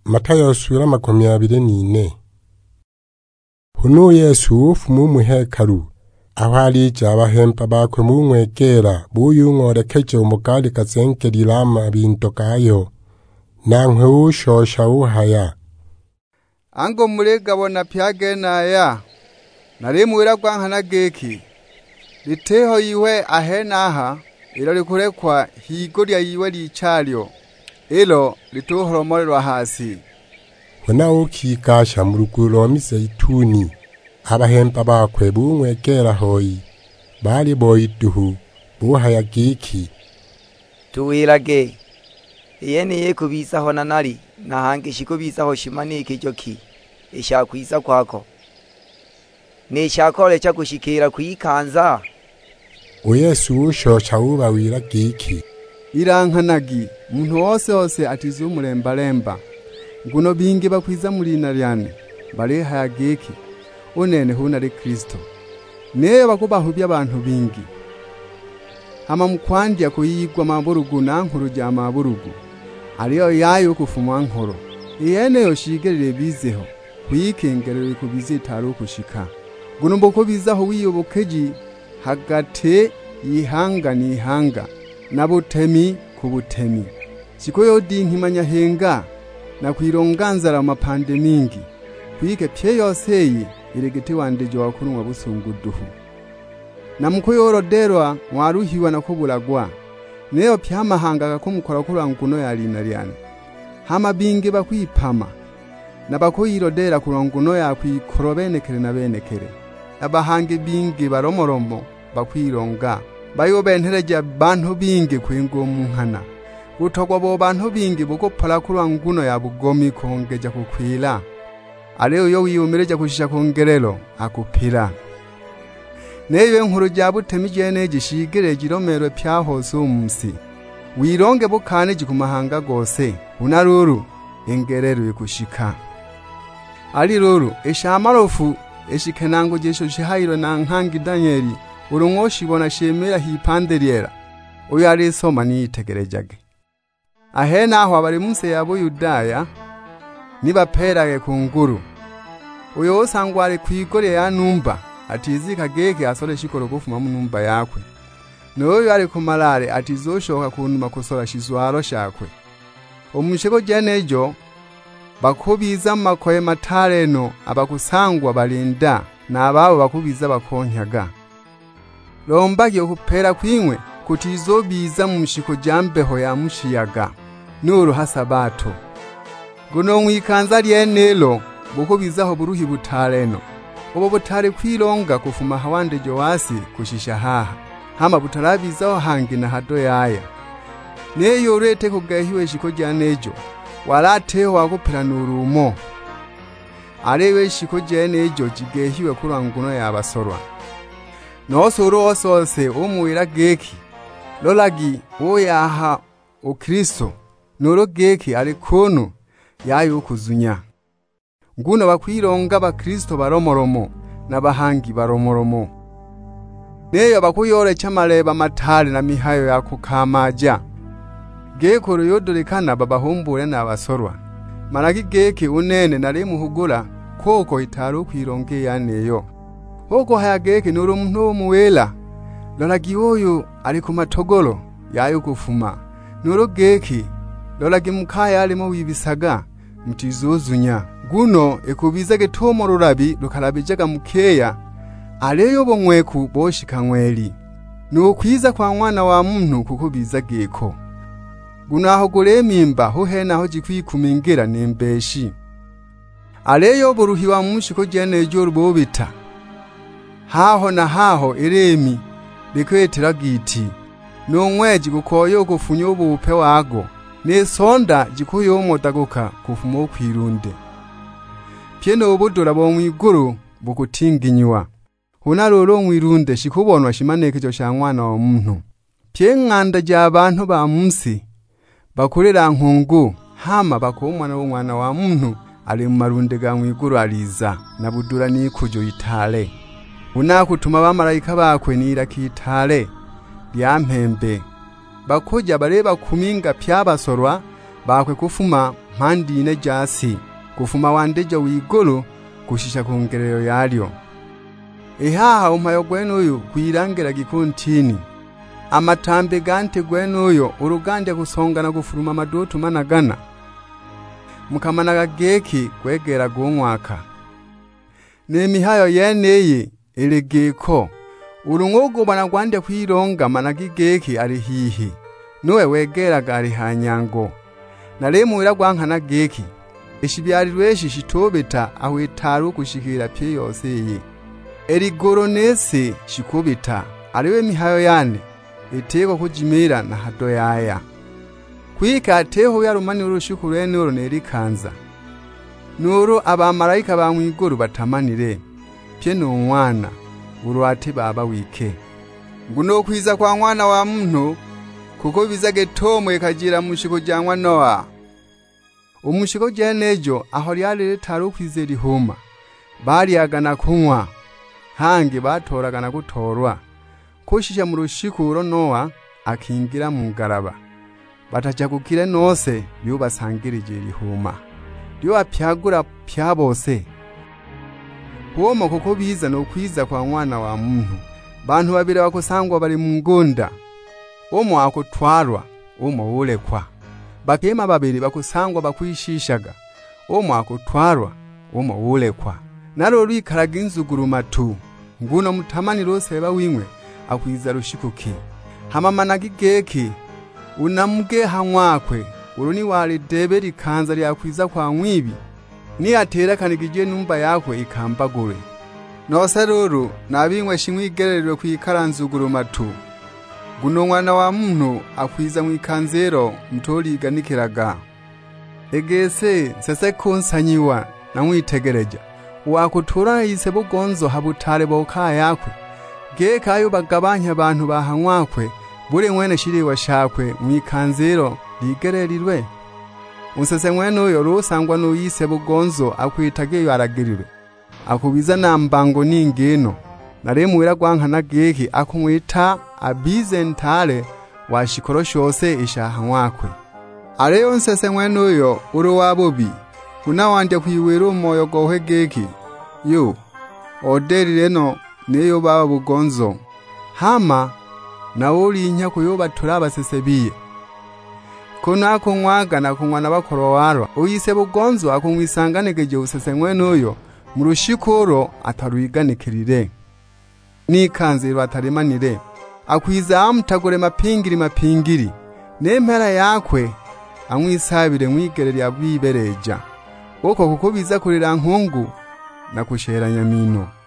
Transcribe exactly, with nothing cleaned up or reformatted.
Matayo sura makumyabiri n'ine. Hunu Yesu fumu mu hekalu ahali jabahempa bakwe mu mwegera buyungorekeje umugali kazenkerirama binto kayo nankwe ushosha uhaya ango mulegabo na pyage naya nari muwira kwankana geki liteho iwe ahenaha ilo likurekwa higo lya iwe lichalyo ilo lituhoromorerwa hasi. Huna ukikasha mu ruguru rwa mizeituni abahempa bakwe bumwegera hoyi bali boyiduhu buhaya giki tuwirage iyene ye kubisaho nanari nahange shikubisaho shimanike joki ishakwisa kwako ne shakole cha gushikira kwikanza. Yesu ushosha ubawira giki irankanagi muntu wose wose atize umuremba lemba nguno bingi bakwiza mulina lyane bale haya giki unene hunari Kristo neyo bakubahubya abantu bingi hama mukwandya kuyigwa maburugu nankuru rya maburugu ariyo yayo kufumwa nkoro iyene yoshigerere bizeho kuyikengerere kubizitaru kushika nguno mboko bizaho wiyobokeji hagate yihanga nihanga nabutemi kubutemi siko yodi nkimanya henga na kwironganzara mapande mingi kwike pye yoseyi iregete wandejo wakurumwa busunguduhu na mukoyoroderwa mwaruhiwa na kubulagwa neyo pyamahanga gakumukora kura nguno yalina lyane hama bingi bakwipama na bakoyirodera kuronguno ya kwikorobenekere na benekere abahange bingi baromoromo bakwironga bayo bentereje bantu bingi kwingo munkana utogwa bo bantu bingi bukopala kura nguno ya bugomi kongeja kukwila Aleo yo wiyumireja kushisha kongerelo akupira neyo nkuru rya butemi jene gishigire giromerwe pyahose umsi wironge bukane gikumahanga gose unaruru engerero ikushika ali ruru eshamarofu eshikenango jesho shihayiro na nkangi Danieli urungoshi bona shemera hipanderiera uyo ari soma nitegerejage ahena aho abari munsi yabo Yudaya nibaperage kunguru uyo osangware kwigore ya numba atizika geke asore shikoro gufuma mu numba yakwe noyo ari kumalare atizoshoka kunuma kusora shizwaro shakwe umusheko jenejo bakubiza makoye matareno abakusangwa balinda nababo bakubiza bakonyaga lombage okupera kwimwe kutizobiza mu mshiko jambeho ya mushiyaga nuru hasabato guno mwikanza lyenelo bukubizaho buruhi butareno obo butare kwironga kufuma hawande jowasi kushisha haha hama butarabizaho hangi na hado yaya neyo rete kugahiwe shiko janejo walateho wakupira nurumo arewe shiko janejo jigehiwe kuranguno yabasorwa nosoro osose umuwira geki lolagi oyaha o Kristo noro geki ari kono yayo kuzunya nguno bakwironga ba Kristo baromoromo nabahangi baromoromo neyo bakuyore chamaleba matale na mihayo yako kamaja geko yodorekana babahumbure nabasorwa maraki geki unene nari muhugura koko itaru kwironge yaneyo hoko haya geki nuru muntu muwela lolagi oyo ari kumatogolo yayo kufuma nuru geki lolagi mukaya alimo wibisaga mutizozunya guno ekubizage tomo rurabi rukarabijaga mukeya aleyo bomweku boshikanweli no kwiza kwa mwana wa muntu kukubiza geko guno aho guremimba ho hena ho jikwikumingira nembeshi aleyo buruhiwa mushiko jene joro bobita haho na haho iremi bikwetera giti no mweji gukoyo kufunyo bupe wago ne sonda jikuyo motagoka kufumo kwirunde pyeno obudura bo mwiguru bukutinginywa hunaroro mwirunde shikubonwa shimaneke cyo shamwana wa muntu pyenkanda j'abantu ba munsi bakurera nkungu hama bakomwana w'umwana wa muntu ali mu marunde ga mwiguru aliza na budura ni kujo itale unakutuma bamarayika bakwe nira kitale lyampembe bakuja bareba kuminga pyabasorwa bakwe kufuma mpandi ine jasi kufuma wandeja wigulu kushisha ku ngerero yalyo. Ihaha umpayo gwenuyu kwirangira gikuntini. Amatambe gante gwenuyo urugande kusongana gufuruma madutu managana. Mukamana geki kwegera gumwaka. Nemihayo yeneye ilegeko. Urungogo banagwande kwironga managigeki ari hihi. Nuwe wegera gari hanyango. Naremu iragwankana geki. Ishibyarirweshi shitobeta aho itaru kushikira pye yose ye. Erigoronese shikubita ariwe mihayo yane itego kujimira na hado yaya. Kwika ateho yarumani urushiku rwenuro nerikanza. Nuru abamarayika bamwiguru batamanire pye n'umwana uruati baba wike. Nguno kwiza kwa mwana wa muntu kuko bizage tomo ikagira mushiko jangwa Noa. Umushiko jenejo aho ryari ritaru kwizera ihuma bariyagana kunywa hangi batoragana gutorwa kushisha mu rushikuro Noa akingira mu ngaraba bataja kukire nose yubasangirije ihuma ryo apyagura pyabose kuoma kuko biza no kwiza kwa mwana wa muntu bantu babire bakosangwa bari mu ngunda omo akotwarwa omo ulekwa bakema babiri bakusangwa bakwishishaga omo akotwarwa omo ulekwa naro rwikaraga inzugurumatu nguno mutamani rose beba wimwe akwiza rushikuki hamamana gigeki unamuge hanwakwe uruni wali debe rikanza ryakwiza kwa mwibi ni atera kanigije numba yakwe ikambagure nose ruru nabingwe shimwigererwe kwikaranzugurumatu guno mwana wa muntu akwiza mwikanzero mutoliganikiraga egese sese konsanyiwa namwitegereja wakutura yise bugonzo habutare boka yakwe ge kayo bagabanya abantu bahanwakwe buri mwene shiri washakwe mwikanzero ligererirwe unsese mwene uyo rusangwa no yise bugonzo akwitageyo aragirirwe akubiza nambango ningeno naremu iragwankana geki akumwita abizentale washikoro shose ishahanwakwe areyo nsese mwene uyo uru wabobi unawanje kwiwera umoyo gohe geki yo oderi reno neyo baba bugonzo hama na uri inya kuyoba turaba sesebiye kuna kunwaga na kunwana bakoro warwa uyise bugonzo akumwisanganegeje usese mwene uyo mu rushikoro ataruiganikirire nikanziro atarimanire akwiza amutagore mapingiri mapingiri nempera yakwe amwisabire mwigerere yabibereja uko kuko biza kurira nkungu na kushera nyamino.